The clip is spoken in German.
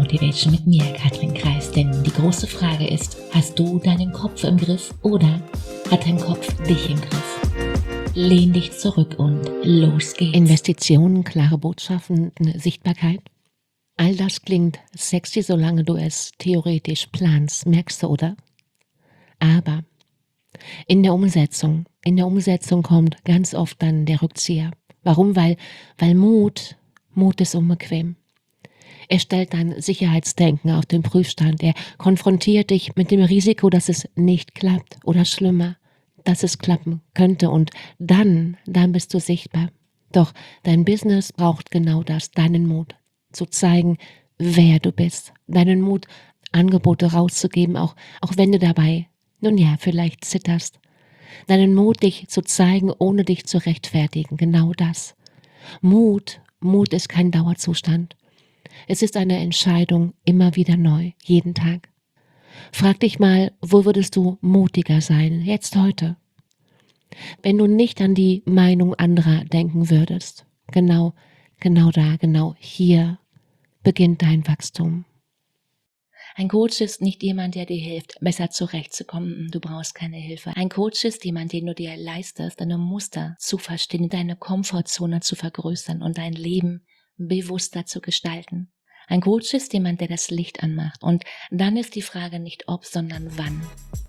Motivation mit mir, Katrin Kreis. Denn die große Frage ist, hast du deinen Kopf im Griff oder hat dein Kopf dich im Griff? Lehn dich zurück und los geht's. Investitionen, klare Botschaften, eine Sichtbarkeit. All das klingt sexy, solange du es theoretisch planst, merkst du, oder? Aber in der Umsetzung kommt ganz oft dann der Rückzieher. Warum? Weil Mut ist unbequem. Er stellt dein Sicherheitsdenken auf den Prüfstand. Er konfrontiert dich mit dem Risiko, dass es nicht klappt oder schlimmer, dass es klappen könnte und dann bist du sichtbar. Doch dein Business braucht genau das, deinen Mut, zu zeigen, wer du bist, deinen Mut, Angebote rauszugeben, auch wenn du dabei, nun ja, vielleicht zitterst. Deinen Mut, dich zu zeigen, ohne dich zu rechtfertigen, genau das. Mut ist kein Dauerzustand. Es ist eine Entscheidung, immer wieder neu, jeden Tag. Frag dich mal, wo würdest du mutiger sein, jetzt heute? Wenn du nicht an die Meinung anderer denken würdest, genau da, genau hier beginnt dein Wachstum. Ein Coach ist nicht jemand, der dir hilft, besser zurechtzukommen. Du brauchst keine Hilfe. Ein Coach ist jemand, den du dir leistest, deine Muster zu verstehen, deine Komfortzone zu vergrößern und dein Leben bewusster zu gestalten. Ein Coach ist jemand, der das Licht anmacht. Und dann ist die Frage nicht ob, sondern wann.